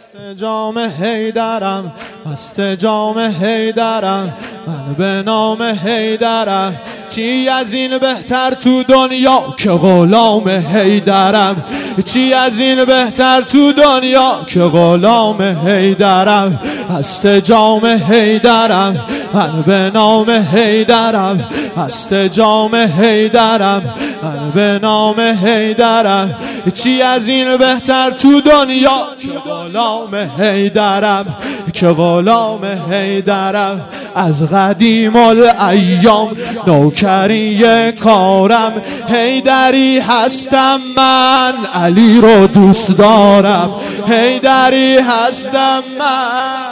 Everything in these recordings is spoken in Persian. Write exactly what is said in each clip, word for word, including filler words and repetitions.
جام حیدرم، مست جام حیدرم، من به نام حیدرم. چی از این بهتر تو دنیا که غلام حیدرم، چی از این بهتر تو دنیا که غلام حیدرم. مست جام حیدرم، من به نام حیدرم، مست جام حیدرم، من به نام حیدرم. چی از این بهتر تو دنیا که غلام حیدرم، که غلام حیدرم. از قدیم الایام نوکری کارم، حیدری هستم من، علی رو دوست دارم. حیدری هستم من،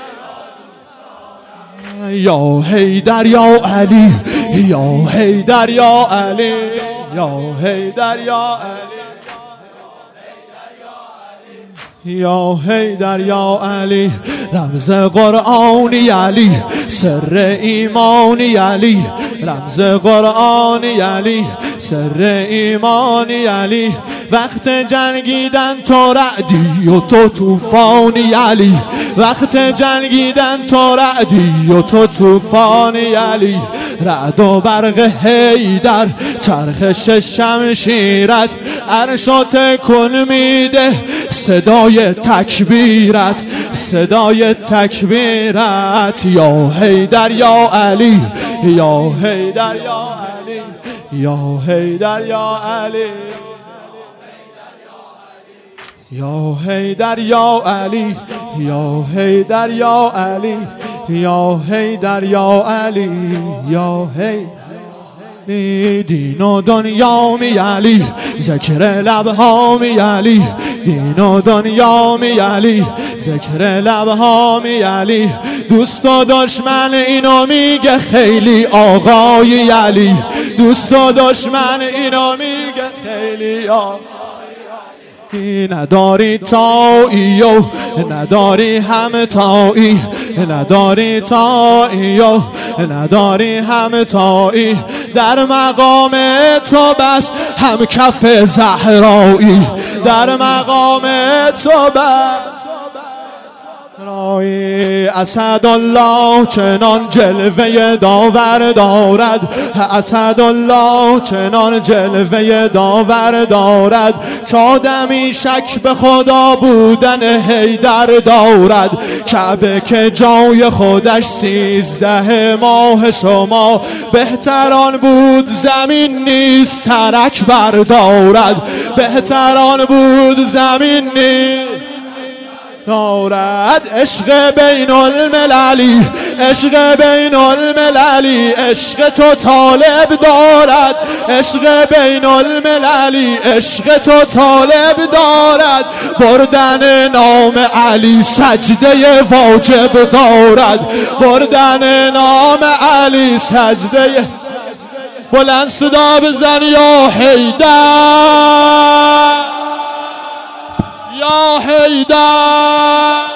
یا حیدر یا علی، یا حیدر یا علی، یا حیدر یا علی، یا حیدر یا علی. رمز قرآنی علی، سر ایمانی علی، رمز قرآنی علی، سر ایمانی علی. وقت جنگیدن تو رعدی و تو طوفانی علی، وقت جنگیدن تو رعدی و تو طوفانی علی. رعد و برق حیدر، چرخش شمشیرت، عرشو تکون میده صدای تکبیرت، صدای تکبیرت. یا حیدر یا علی، یا حیدر یا علی، یا حیدر یا علی، یا حیدر یا علی، یا حیدر یا علی، یا حیدر یا علی، یا حیدر. دین و دنیا می علی، ذکر لبها می علی، دین و دنیا می علی، ذکر لبها می علی. دوست و دشمن اینو میگه خیلی آقای علی، دوست و دشمن اینو میگه خیلی آقای. نداری تایی و نداری همتایی، نداری تایی و نداری همتایی. در مقام تو بس هم کف زهرایی، در مقام تو بس رایی. اسدالله چنان جلوه داور دارد، اسدالله چنان جلوه داور دارد که آدمی شک به خدا بودن حیدر دارد. کعبه که جای خودش سیزده ماه شما، بهتران بود زمین نیست ترک بردارد، بهتران بود زمین نیست دارد. عشق بین المللی، عشق بین المللی، عشق تو طالب دارد، عشق بین المللی، عشق تو طالب دارد. بردن نام علی سجده واجب دارد، بردن نام علی سجده. بلند صدا بزن یا حیدر، یا حیدر.